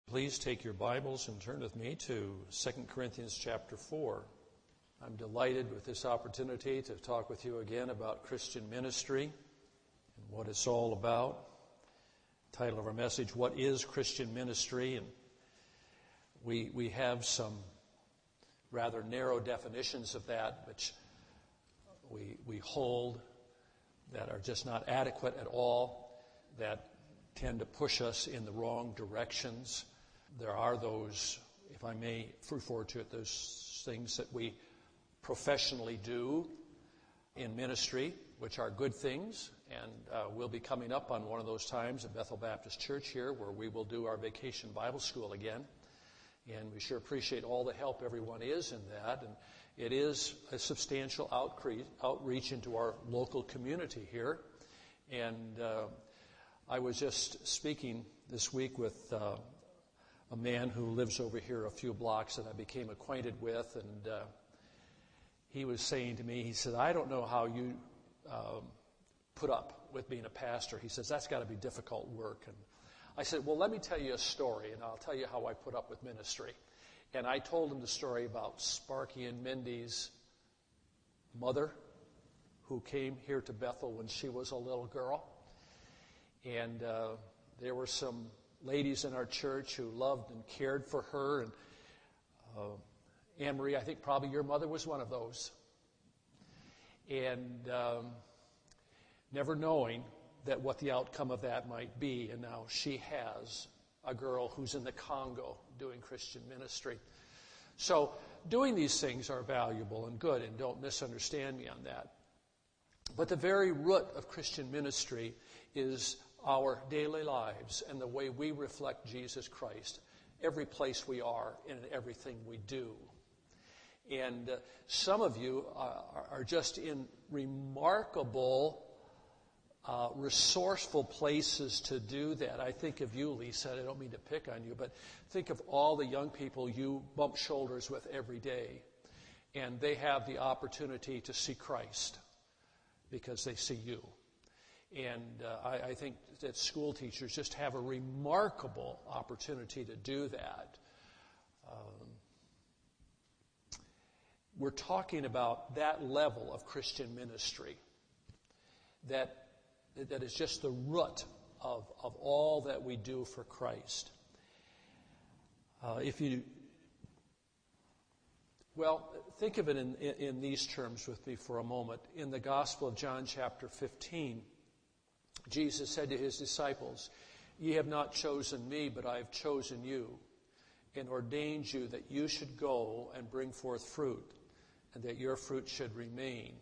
Please take your Bibles and turn with me to 2 Corinthians chapter 4. I'm delighted with this opportunity to talk with you again about Christian ministry and what it's all about. The title of our message, What is Christian Ministry? And we have some rather narrow definitions of that, which we hold that are just not adequate at all, that tend to push us in the wrong directions. There are those, if I may refer to it, those things that we professionally do in ministry, which are good things, and we'll be coming up on one of those times at Bethel Baptist Church here, where we will do our vacation Bible school again, and we sure appreciate all the help everyone is in that, and it is a substantial outreach into our local community here, and I was just speaking this week with a man who lives over here a few blocks that I became acquainted with, and he was saying to me, he said, I don't know how you put up with being a pastor. He says, that's got to be difficult work. And I said, well, let me tell you a story, and I'll tell you how I put up with ministry. And I told him the story about Sparky and Mindy's mother, who came here to Bethel when she was a little girl. And there were some ladies in our church who loved and cared for her. And Anne-Marie, I think probably your mother was one of those. And never knowing that what the outcome of that might be. And now she has a girl who's in the Congo doing Christian ministry. So doing these things are valuable and good, and don't misunderstand me on that. But the very root of Christian ministry is our daily lives and the way we reflect Jesus Christ, every place we are and everything we do. And some of you are just in remarkable, resourceful places to do that. I think of you, Lisa. I don't mean to pick on you, but think of all the young people you bump shoulders with every day, and they have the opportunity to see Christ because they see you. And I think that school teachers just have a remarkable opportunity to do that. We're talking about that level of Christian ministry that is just the root of all that we do for Christ. Think of it in these terms with me for a moment. In the Gospel of John chapter 15, Jesus said to his disciples, "Ye have not chosen me, but I have chosen you, and ordained you that you should go and bring forth fruit, and that your fruit should remain."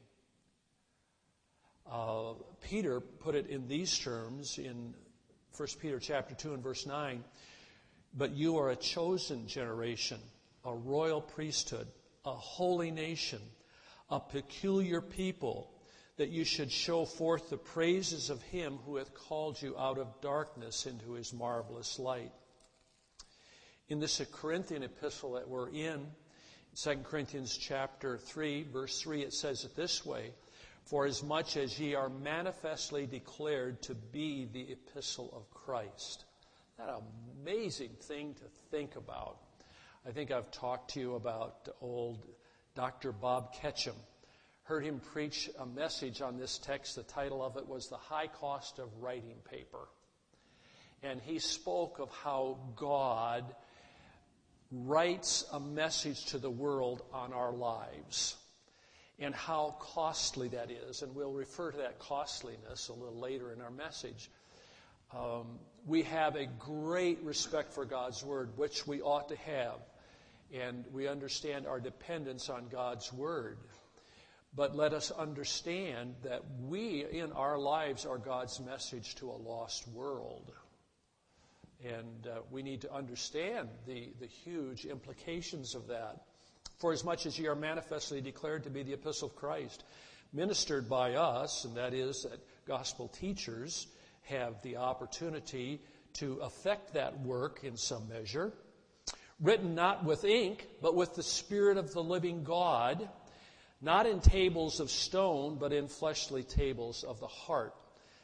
Peter put it in these terms in 1 Peter chapter 2 and verse 9, "But you are a chosen generation, a royal priesthood, a holy nation, a peculiar people, that you should show forth the praises of him who hath called you out of darkness into his marvelous light." In this Corinthian epistle that we're in, 2 Corinthians chapter 3, verse 3, it says it this way, "For as much as ye are manifestly declared to be the epistle of Christ." That amazing thing to think about. I think I've talked to you about old Dr. Bob Ketchum. Heard him preach a message on this text. The title of it was "The High Cost of Writing Paper." And he spoke of how God writes a message to the world on our lives and how costly that is. And we'll refer to that costliness a little later in our message. We have a great respect for God's Word, which we ought to have. And we understand our dependence on God's Word. But let us understand that we, in our lives, are God's message to a lost world. And we need to understand the huge implications of that. "For as much as ye are manifestly declared to be the epistle of Christ, ministered by us," and that is that gospel teachers have the opportunity to effect that work in some measure, "written not with ink, but with the Spirit of the living God, not in tables of stone, but in fleshly tables of the heart."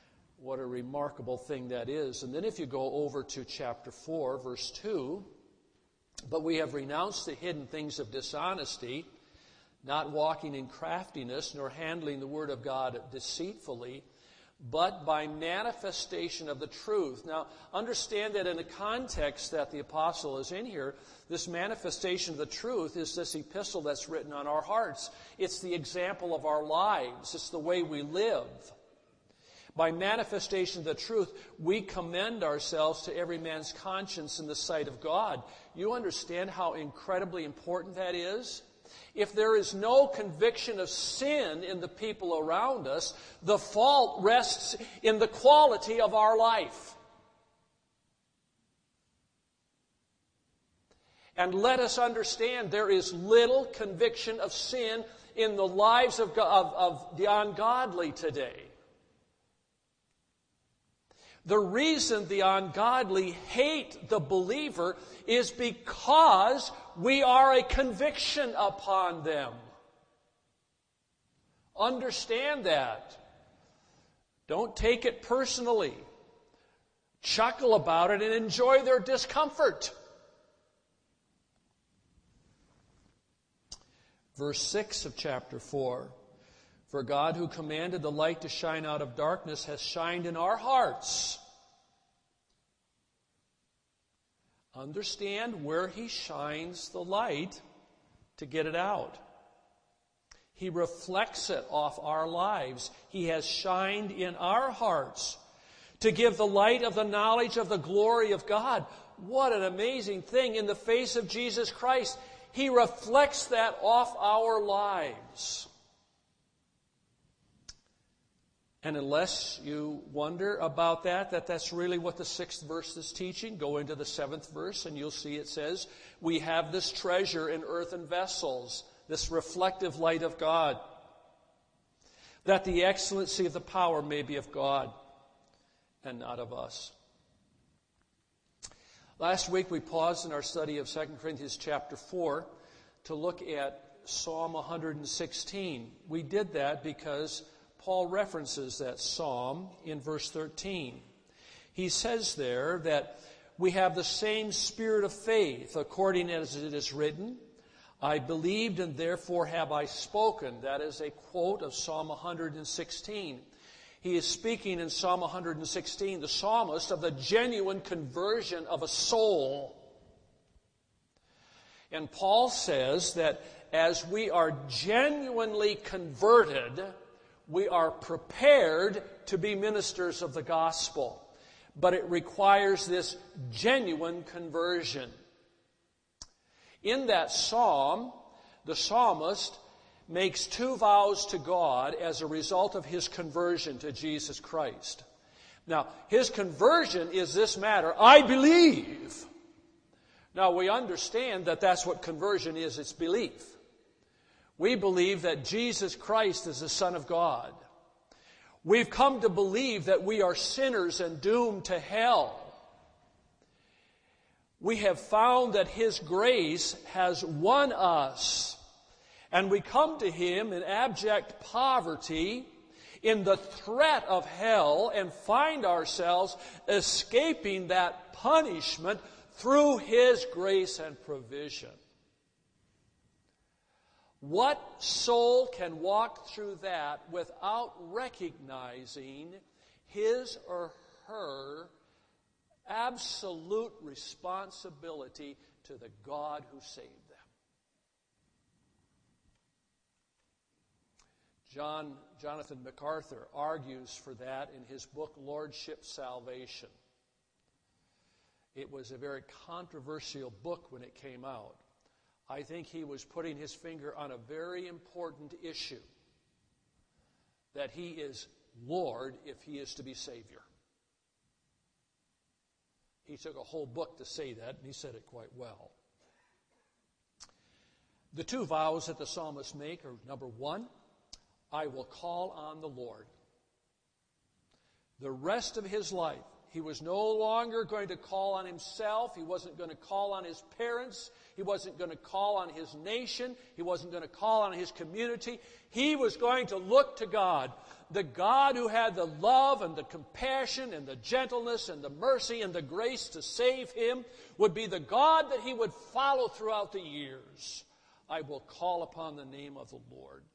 What a remarkable thing that is. And then if you go over to chapter 4, verse 2, but we have renounced the hidden things of dishonesty, not walking in craftiness, nor handling the word of God deceitfully, but by manifestation of the truth. Now, understand that in the context that the apostle is in here, this manifestation of the truth is this epistle that's written on our hearts. It's the example of our lives. It's the way we live. By manifestation of the truth, we commend ourselves to every man's conscience in the sight of God. You understand how incredibly important that is? If there is no conviction of sin in the people around us, the fault rests in the quality of our life. And let us understand there is little conviction of sin in the lives of the ungodly today. The reason the ungodly hate the believer is because we are a conviction upon them. Understand that. Don't take it personally. Chuckle about it and enjoy their discomfort. Verse 6 of chapter 4. For God, who commanded the light to shine out of darkness, has shined in our hearts. Understand where He shines the light to get it out. He reflects it off our lives. He has shined in our hearts to give the light of the knowledge of the glory of God. What an amazing thing in the face of Jesus Christ. He reflects that off our lives. And unless you wonder about that's really what the 6th verse is teaching, go into the 7th verse and you'll see it says, we have this treasure in earthen vessels, this reflective light of God, that the excellency of the power may be of God and not of us. Last week we paused in our study of 2 Corinthians chapter 4 to look at Psalm 116. We did that because Paul references that psalm in verse 13. He says there that we have the same spirit of faith, according as it is written, I believed and therefore have I spoken. That is a quote of Psalm 116. He is speaking in Psalm 116, the psalmist, of the genuine conversion of a soul. And Paul says that as we are genuinely converted, we are prepared to be ministers of the gospel. But it requires this genuine conversion. In that psalm, the psalmist makes 2 vows to God as a result of his conversion to Jesus Christ. Now, his conversion is this matter, I believe. Now, we understand that that's what conversion is, it's belief. We believe that Jesus Christ is the Son of God. We've come to believe that we are sinners and doomed to hell. We have found that His grace has won us. And we come to Him in abject poverty, in the threat of hell, and find ourselves escaping that punishment through His grace and provision. What soul can walk through that without recognizing his or her absolute responsibility to the God who saved them? Jonathan MacArthur argues for that in his book, Lordship Salvation. It was a very controversial book when it came out. I think he was putting his finger on a very important issue, that He is Lord if He is to be Savior. He took a whole book to say that, and he said it quite well. The 2 vows that the psalmist make are, number 1, I will call on the Lord. The rest of his life, He was no longer going to call on himself. He wasn't going to call on his parents. He wasn't going to call on his nation. He wasn't going to call on his community. He was going to look to God, the God who had the love and the compassion and the gentleness and the mercy and the grace to save him, would be the God that he would follow throughout the years. I will call upon the name of the Lord.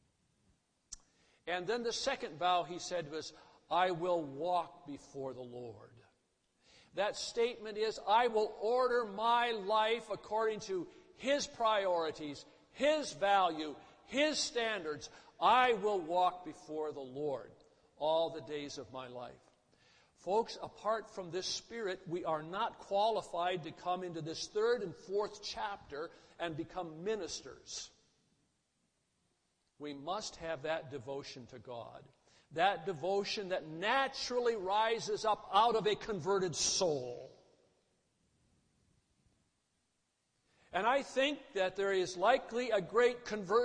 And then the second vow he said was, I will walk before the Lord. That statement is, I will order my life according to His priorities, His value, His standards. I will walk before the Lord all the days of my life. Folks, apart from this Spirit, we are not qualified to come into this third and fourth chapter and become ministers. We must have that devotion to God. That devotion that naturally rises up out of a converted soul. And I think that there is likely a great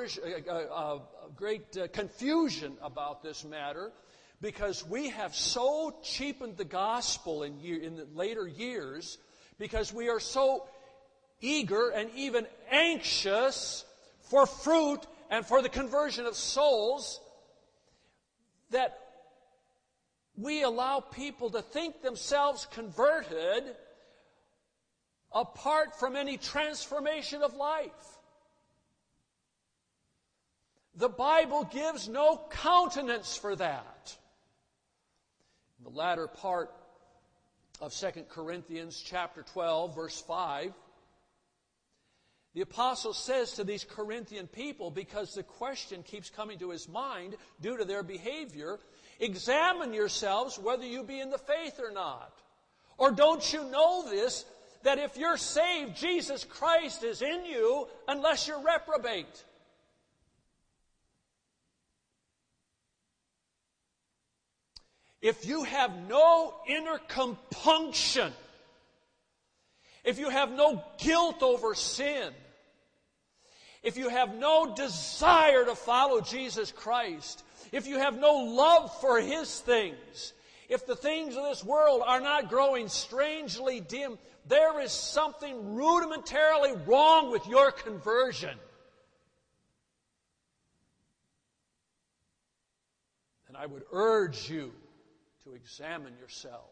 confusion about this matter, because we have so cheapened the gospel in the later years, because we are so eager and even anxious for fruit and for the conversion of souls, that we allow people to think themselves converted apart from any transformation of life. The Bible gives no countenance for that. In the latter part of 2 Corinthians chapter 12, verse 5, the apostle says to these Corinthian people, because the question keeps coming to his mind due to their behavior, examine yourselves whether you be in the faith or not. Or don't you know this, that if you're saved, Jesus Christ is in you unless you're reprobate? If you have no inner compunction, if you have no guilt over sin, if you have no desire to follow Jesus Christ, if you have no love for His things, if the things of this world are not growing strangely dim, there is something rudimentarily wrong with your conversion. And I would urge you to examine yourself.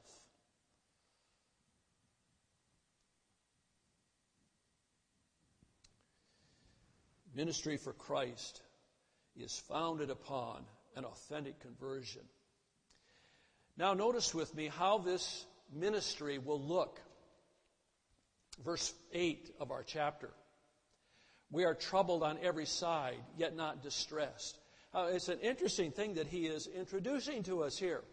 Ministry for Christ is founded upon an authentic conversion. Now notice with me how this ministry will look. Verse 8 of our chapter. We are troubled on every side, yet not distressed. It's an interesting thing that he is introducing to us here.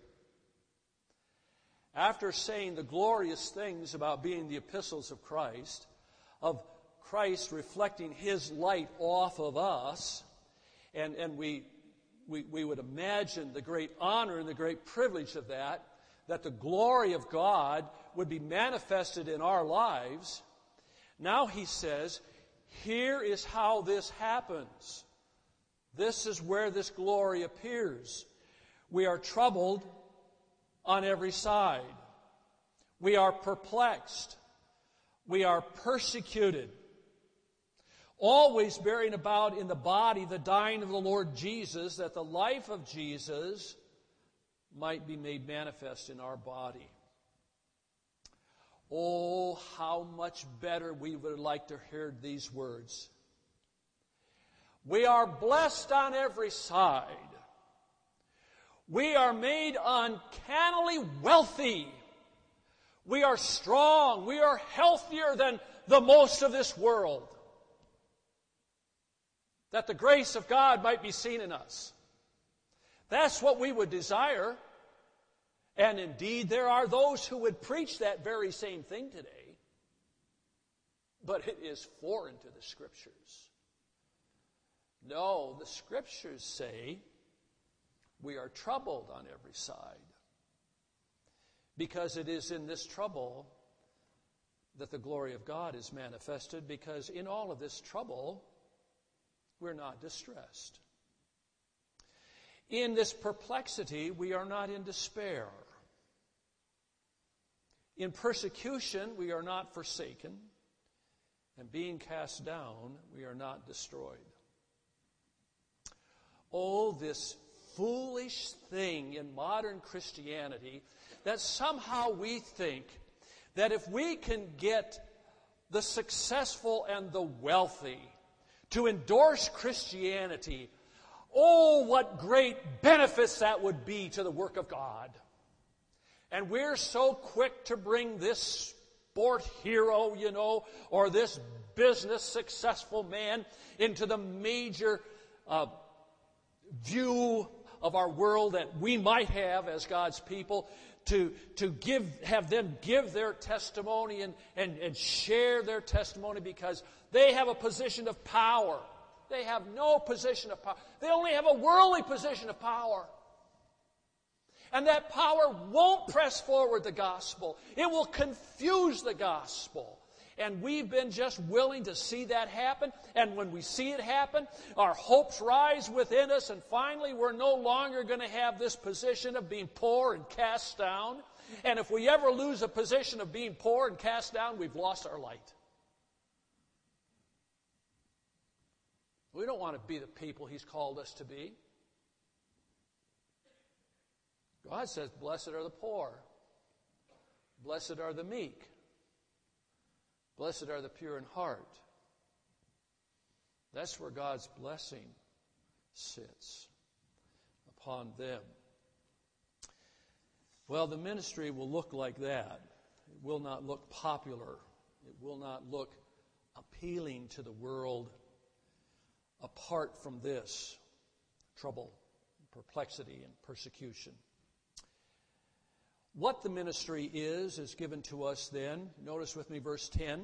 After saying the glorious things about being the epistles of Christ, of Christ reflecting His light off of us, and we would imagine the great honor and the great privilege of that the glory of God would be manifested in our lives. Now he says, here is how this happens. This is where this glory appears. We are troubled on every side. We are perplexed. We are persecuted. Always bearing about in the body the dying of the Lord Jesus, that the life of Jesus might be made manifest in our body. Oh, how much better we would like to hear these words. We are blessed on every side. We are made uncannily wealthy. We are strong. We are healthier than the most of this world. That the grace of God might be seen in us. That's what we would desire. And indeed, there are those who would preach that very same thing today. But it is foreign to the Scriptures. No, the Scriptures say we are troubled on every side. Because it is in this trouble that the glory of God is manifested, because in all of this trouble, we're not distressed. In this perplexity, we are not in despair. In persecution, we are not forsaken. And being cast down, we are not destroyed. Oh, this foolish thing in modern Christianity that somehow we think that if we can get the successful and the wealthy to endorse Christianity, oh, what great benefits that would be to the work of God. And we're so quick to bring this sport hero, or this business successful man into the major view of our world that we might have as God's people, to have them give their testimony and share their testimony because they have a position of power. They have no position of power. They only have a worldly position of power. And that power won't press forward the gospel. It will confuse the gospel. And we've been just willing to see that happen. And when we see it happen, our hopes rise within us. And finally, we're no longer going to have this position of being poor and cast down. And if we ever lose a position of being poor and cast down, we've lost our light. We don't want to be the people He's called us to be. God says, blessed are the poor. Blessed are the meek. Blessed are the pure in heart. That's where God's blessing sits upon them. Well, the ministry will look like that. It will not look popular. It will not look appealing to the world apart from this trouble, perplexity, and persecution. What the ministry is given to us then. Notice with me verse 10.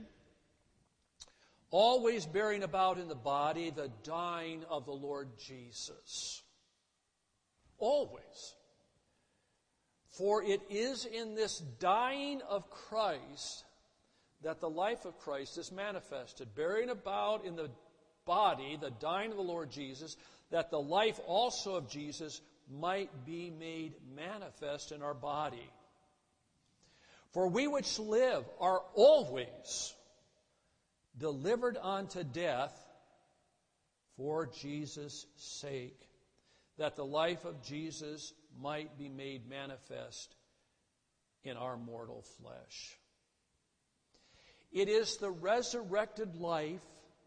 Always bearing about in the body the dying of the Lord Jesus. Always. For it is in this dying of Christ that the life of Christ is manifested. Bearing about in the body the dying of the Lord Jesus, that the life also of Jesus might be made manifest in our body. For we which live are always delivered unto death for Jesus' sake, that the life of Jesus might be made manifest in our mortal flesh. It is the resurrected life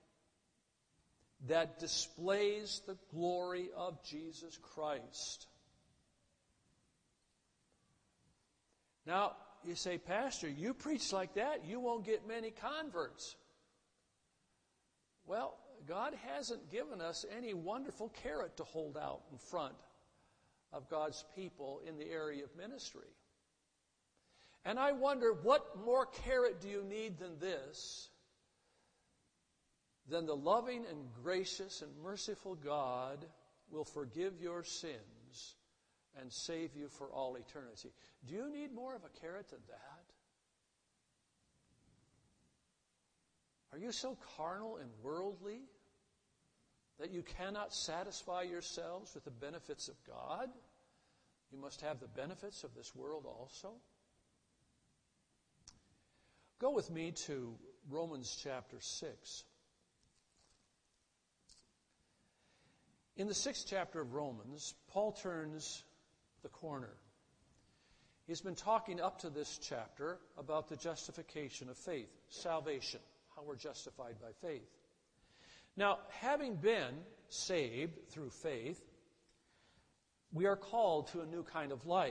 that displays the glory of Jesus Christ. Now, you say, Pastor, you preach like that, you won't get many converts. Well, God hasn't given us any wonderful carrot to hold out in front of God's people in the area of ministry. And I wonder, what more carrot do you need than this? Then the loving and gracious and merciful God will forgive your sins and save you for all eternity. Do you need more of a carrot than that? Are you so carnal and worldly that you cannot satisfy yourselves with the benefits of God? You must have the benefits of this world also. Go with me to Romans chapter 6. In the 6th chapter of Romans, Paul turns the corner. He's been talking up to this chapter about the justification of faith, salvation, how we're justified by faith. Now, having been saved through faith, we are called to a new kind of life.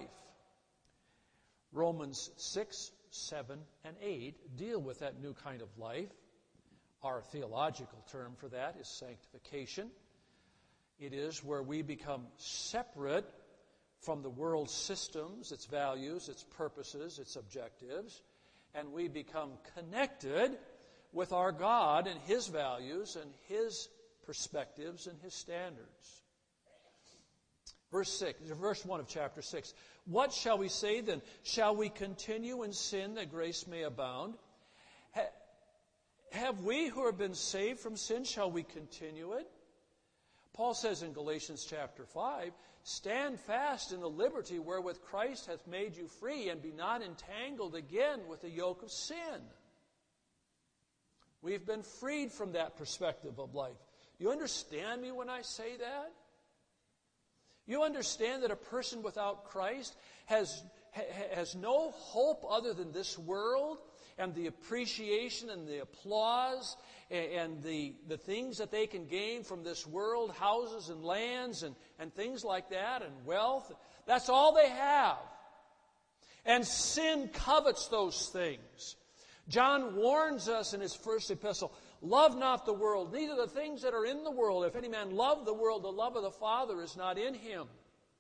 Romans 6, 7, and 8 deal with that new kind of life. Our theological term for that is sanctification. It is where we become separate from the world's systems, its values, its purposes, its objectives, and we become connected with our God and His values and His perspectives and His standards. Verse 1 of chapter 6. What shall we say then? Shall we continue in sin that grace may abound? Have we who have been saved from sin, shall we continue it? Paul says in Galatians chapter 5, stand fast in the liberty wherewith Christ hath made you free, and be not entangled again with the yoke of sin. We've been freed from that perspective of life. You understand me when I say that? You understand that a person without Christ has no hope other than this world and the appreciation and the applause and the things that they can gain from this world, houses and lands and things like that, and wealth. That's all they have. And sin covets those things. John warns us in his first epistle, love not the world, neither the things that are in the world. If any man love the world, the love of the Father is not in him.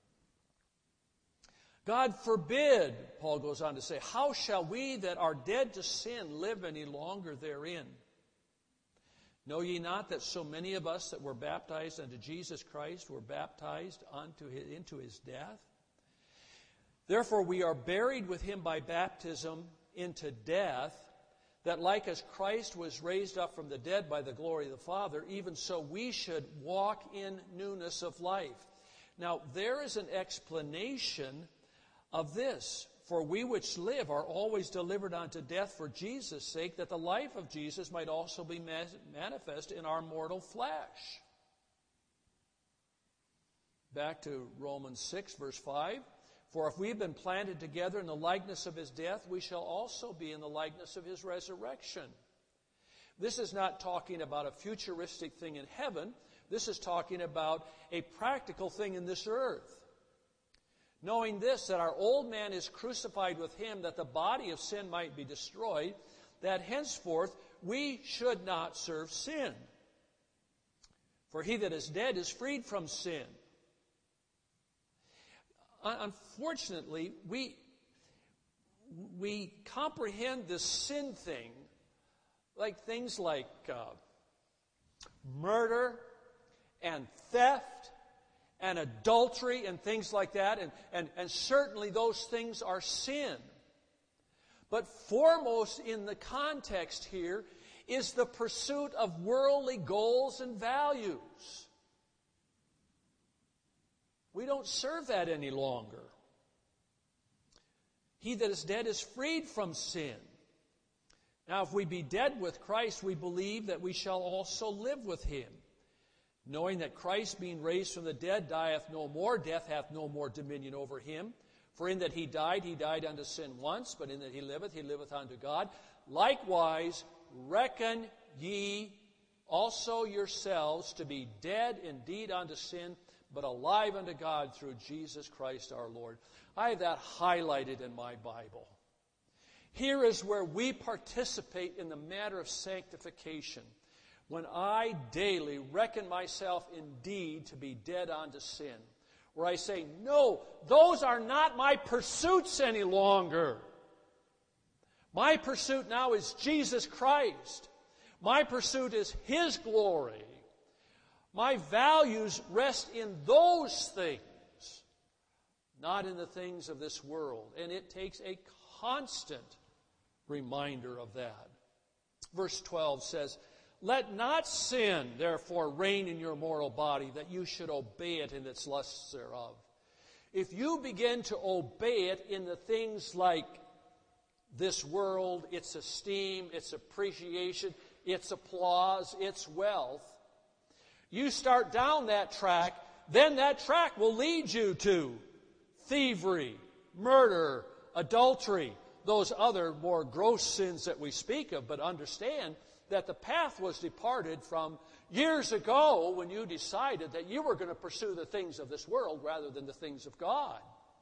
God forbid, Paul goes on to say, how shall we that are dead to sin live any longer therein? Know ye not that so many of us that were baptized unto Jesus Christ were baptized into his death? Therefore we are buried with him by baptism into death, that like as Christ was raised up from the dead by the glory of the Father, even so we should walk in newness of life. Now there is an explanation of this. For we which live are always delivered unto death for Jesus' sake, that the life of Jesus might also be manifest in our mortal flesh. Back to Romans 6, verse 5. For if we have been planted together in the likeness of his death, we shall also be in the likeness of his resurrection. This is not talking about a futuristic thing in heaven. This is talking about a practical thing in this earth. Knowing this, that our old man is crucified with him, that the body of sin might be destroyed, that henceforth we should not serve sin. For he that is dead is freed from sin. Unfortunately, we comprehend this sin thing like things like murder and theft and adultery and things like that, and certainly those things are sin. But foremost in the context here is the pursuit of worldly goals and values. We don't serve that any longer. He that is dead is freed from sin. Now, if we be dead with Christ, we believe that we shall also live with him. Knowing that Christ, being raised from the dead, dieth no more, death hath no more dominion over him. For in that he died unto sin once, but in that he liveth unto God. Likewise, reckon ye also yourselves to be dead indeed unto sin, but alive unto God through Jesus Christ our Lord. I have that highlighted in my Bible. Here is where we participate in the matter of sanctification. When I daily reckon myself indeed to be dead unto sin, where I say, no, those are not my pursuits any longer. My pursuit now is Jesus Christ. My pursuit is his glory. My values rest in those things, not in the things of this world. And it takes a constant reminder of that. Verse 12 says, let not sin, therefore, reign in your mortal body, that you should obey it in its lusts thereof. If you begin to obey it in the things like this world, its esteem, its appreciation, its applause, its wealth, you start down that track, then that track will lead you to thievery, murder, adultery, those other more gross sins that we speak of. But understand that the path was departed from years ago when you decided that you were going to pursue the things of this world rather than the things of God.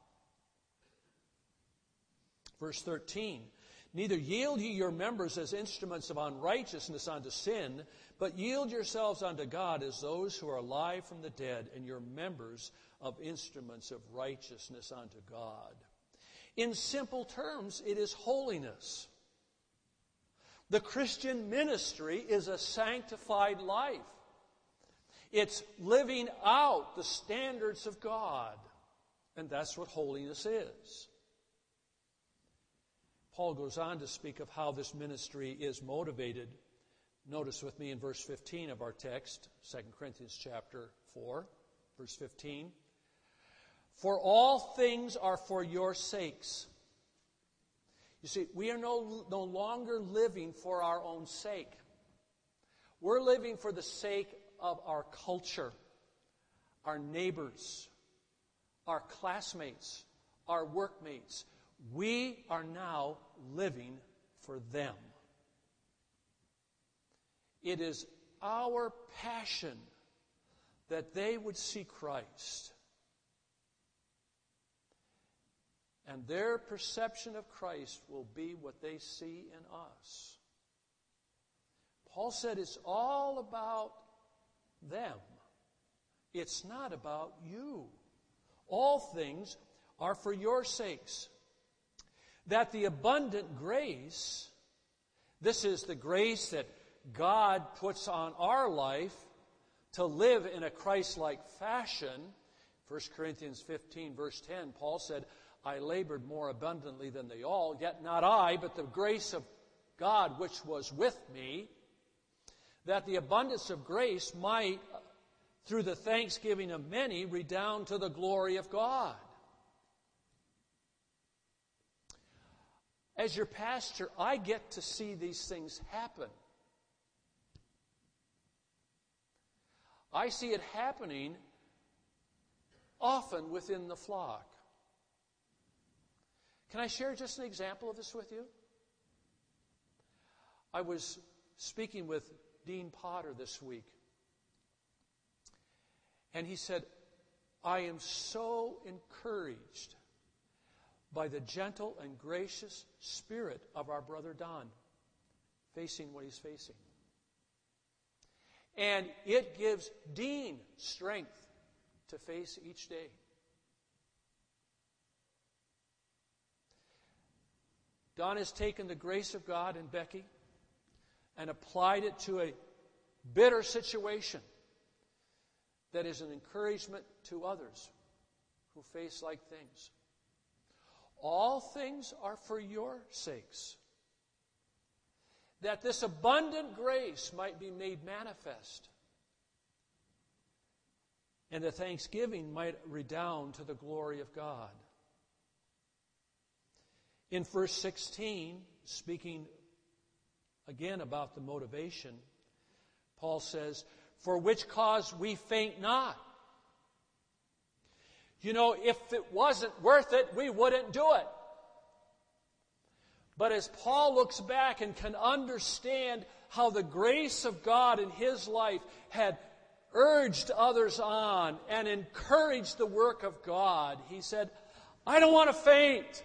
Verse 13, neither yield ye your members as instruments of unrighteousness unto sin, but yield yourselves unto God as those who are alive from the dead, and your members of instruments of righteousness unto God. In simple terms, it is holiness. The Christian ministry is a sanctified life. It's living out the standards of God. And that's what holiness is. Paul goes on to speak of how this ministry is motivated. Notice with me in verse 15 of our text, 2 Corinthians chapter 4, verse 15. For all things are for your sakes. You see, we are no longer living for our own sake. We're living for the sake of our culture, our neighbors, our classmates, our workmates. We are now living for them. It is our passion that they would see Christ. And their perception of Christ will be what they see in us. Paul said it's all about them. It's not about you. All things are for your sakes. That the abundant grace, this is the grace that God puts on our life to live in a Christ-like fashion. 1 Corinthians 15, verse 10, Paul said, I labored more abundantly than they all, yet not I, but the grace of God which was with me, that the abundance of grace might, through the thanksgiving of many, redound to the glory of God. As your pastor, I get to see these things happen. I see it happening often within the flock. Can I share just an example of this with you? I was speaking with Dean Potter this week, and he said, I am so encouraged by the gentle and gracious spirit of our brother Don facing what he's facing. And it gives Dean strength to face each day. Don has taken the grace of God in Becky and applied it to a bitter situation that is an encouragement to others who face like things. All things are for your sakes, that this abundant grace might be made manifest, and the thanksgiving might redound to the glory of God. In verse 16, speaking again about the motivation, Paul says, for which cause we faint not. You know, if it wasn't worth it, we wouldn't do it. But as Paul looks back and can understand how the grace of God in his life had urged others on and encouraged the work of God, he said, I don't want to faint.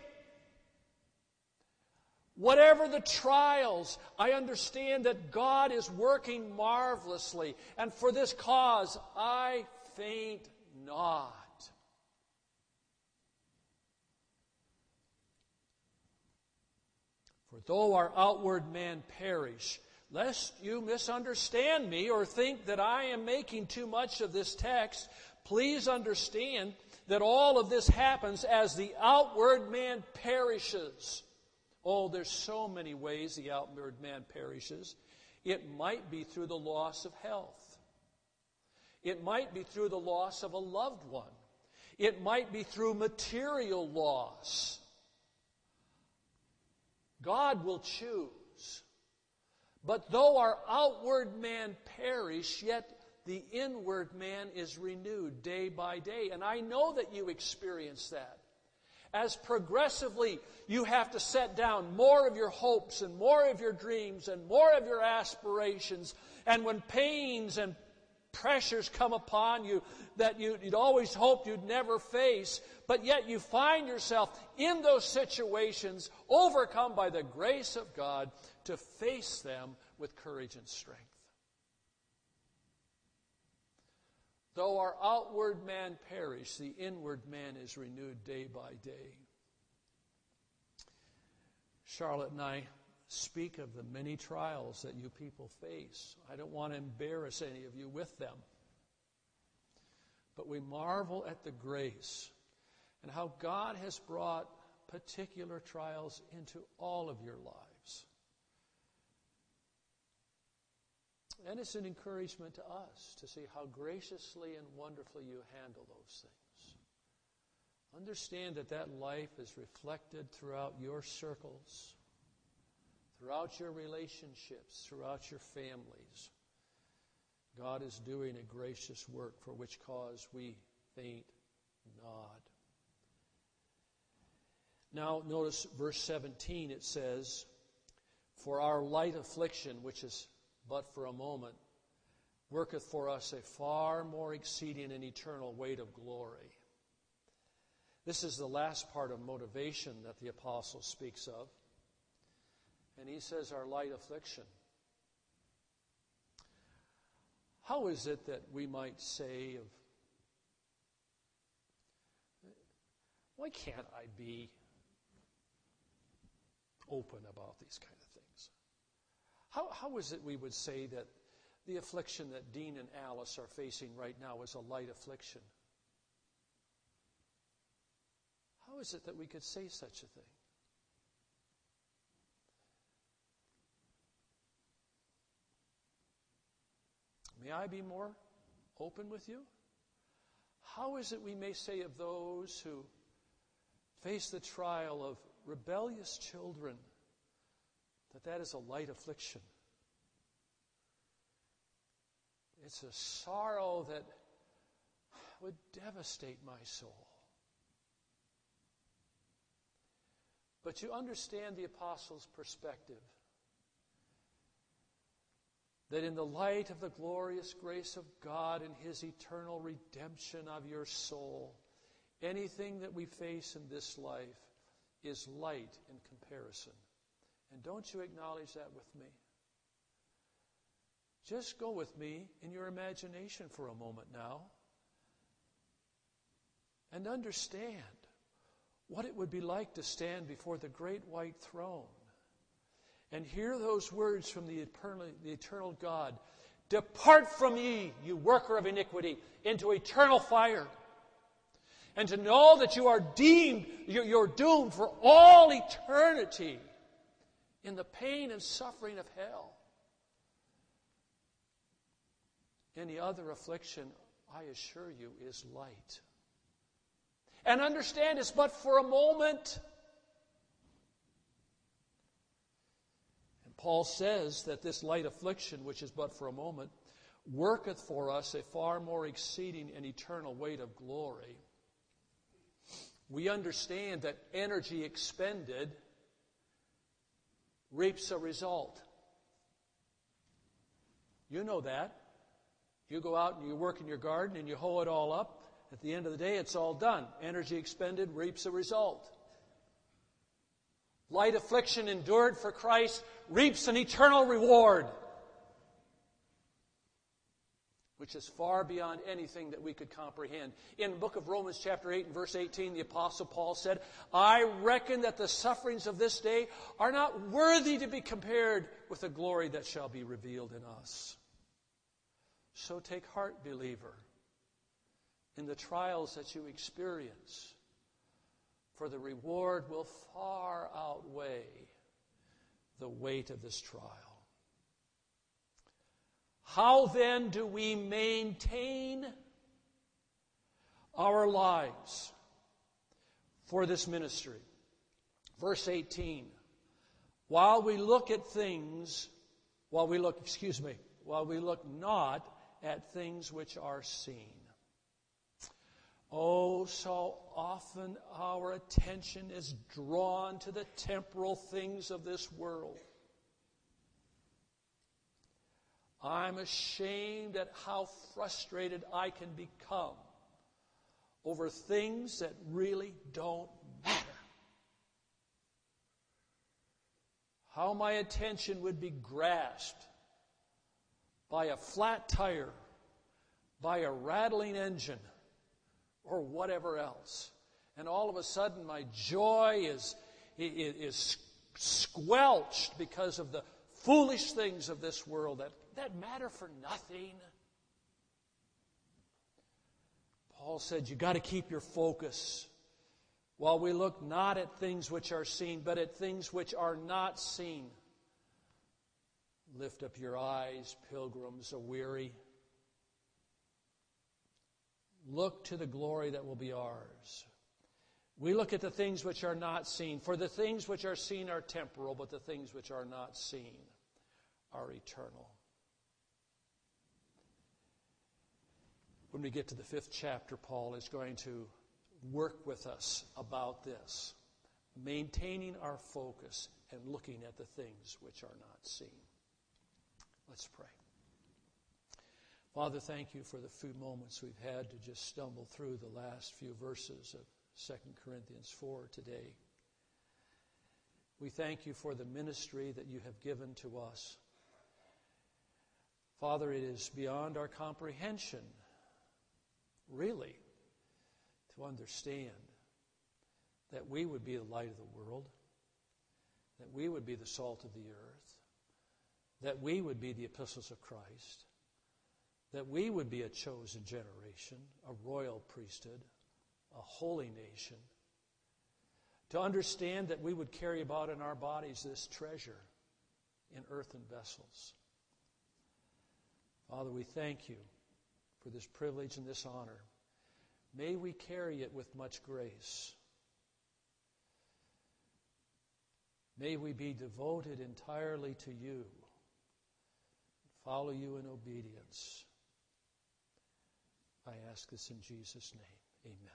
Whatever the trials, I understand that God is working marvelously. And for this cause, I faint not. For though our outward man perish, lest you misunderstand me or think that I am making too much of this text, please understand that all of this happens as the outward man perishes. Oh, there's so many ways the outward man perishes. It might be through the loss of health. It might be through the loss of a loved one. It might be through material loss. God will choose. But though our outward man perish, yet the inward man is renewed day by day. And I know that you experience that. As progressively you have to set down more of your hopes and more of your dreams and more of your aspirations. And when pains and pressures come upon you that you'd always hoped you'd never face, but yet you find yourself in those situations overcome by the grace of God to face them with courage and strength. Though our outward man perish, the inward man is renewed day by day. Charlotte and I speak of the many trials that you people face. I don't want to embarrass any of you with them. But we marvel at the grace and how God has brought particular trials into all of your lives. And it's an encouragement to us to see how graciously and wonderfully you handle those things. Understand that that life is reflected throughout your circles, throughout your relationships, throughout your families. God is doing a gracious work, for which cause we faint not. Now, notice verse 17, it says, "For our light affliction, which is but for a moment, worketh for us a far more exceeding and eternal weight of glory." This is the last part of motivation that the apostle speaks of. And he says our light affliction. How is it that we might say of, why can't I be open about these kind of things? How is it we would say that the affliction that Dean and Alice are facing right now is a light affliction? How is it that we could say such a thing? May I be more open with you? How is it we may say of those who face the trial of rebellious children that that is a light affliction? It's a sorrow that would devastate my soul. But you understand the apostle's perspective, that in the light of the glorious grace of God and His eternal redemption of your soul, anything that we face in this life is light in comparison. And don't you acknowledge that with me? Just go with me in your imagination for a moment now and understand what it would be like to stand before the great white throne and hear those words from the eternal God, "Depart from ye, you worker of iniquity, into eternal fire." And to know that you are you're doomed for all eternity in the pain and suffering of hell. Any other affliction, I assure you, is light. And understand it's but for a moment. And Paul says that this light affliction, which is but for a moment, worketh for us a far more exceeding and eternal weight of glory. We understand that energy expended reaps a result. You know that. You go out and you work in your garden and you hoe it all up. At the end of the day, it's all done. Energy expended reaps a result. Light affliction endured for Christ reaps an eternal reward, which is far beyond anything that we could comprehend. In the book of Romans chapter 8 and verse 18, the Apostle Paul said, "I reckon that the sufferings of this day are not worthy to be compared with the glory that shall be revealed in us." So take heart, believer, in the trials that you experience, for the reward will far outweigh the weight of this trial. How then do we maintain our lives for this ministry? Verse 18, while we look not at things which are seen. Oh, so often our attention is drawn to the temporal things of this world. I'm ashamed at how frustrated I can become over things that really don't matter. How my attention would be grasped by a flat tire, by a rattling engine, or whatever else. And all of a sudden my joy is squelched because of the foolish things of this world that matter for nothing. Paul said, you got to keep your focus. While we look not at things which are seen, but at things which are not seen. Lift up your eyes, pilgrims aweary. Look to the glory that will be ours. We look at the things which are not seen, for the things which are seen are temporal, but the things which are not seen are eternal. When we get to the 5th chapter, Paul is going to work with us about this, maintaining our focus and looking at the things which are not seen. Let's pray. Father, thank you for the few moments we've had to just stumble through the last few verses of 2 Corinthians 4 today. We thank you for the ministry that you have given to us. Father, it is beyond our comprehension, really, to understand that we would be the light of the world, that we would be the salt of the earth, that we would be the epistles of Christ, that we would be a chosen generation, a royal priesthood, a holy nation, to understand that we would carry about in our bodies this treasure in earthen vessels. Father, we thank you for this privilege and this honor. May we carry it with much grace. May we be devoted entirely to you, follow you in obedience. I ask this in Jesus' name. Amen.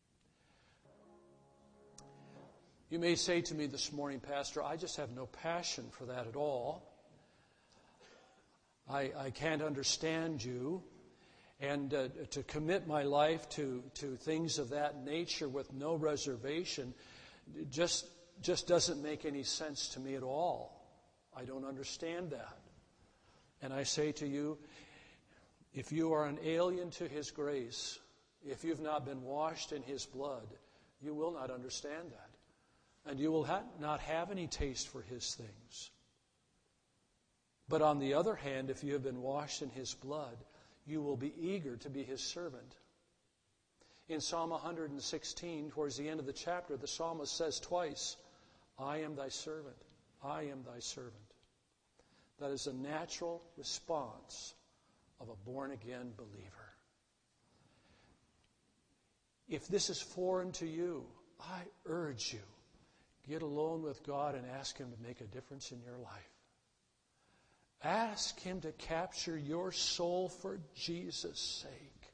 You may say to me this morning, Pastor, I just have no passion for that at all. I can't understand you. And to commit my life to things of that nature with no reservation just doesn't make any sense to me at all. I don't understand that. And I say to you, if you are an alien to His grace, if you've not been washed in His blood, you will not understand that. And you will not have any taste for His things. But on the other hand, if you have been washed in His blood, you will be eager to be His servant. In Psalm 116, towards the end of the chapter, the psalmist says twice, I am thy servant. I am thy servant. That is a natural response of a born-again believer. If this is foreign to you, I urge you, get alone with God and ask Him to make a difference in your life. Ask Him to capture your soul for Jesus' sake.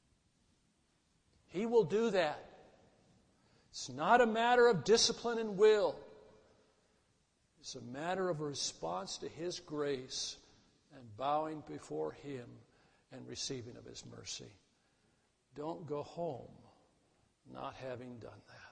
He will do that. It's not a matter of discipline and will. It's a matter of a response to His grace and bowing before Him and receiving of His mercy. Don't go home not having done that.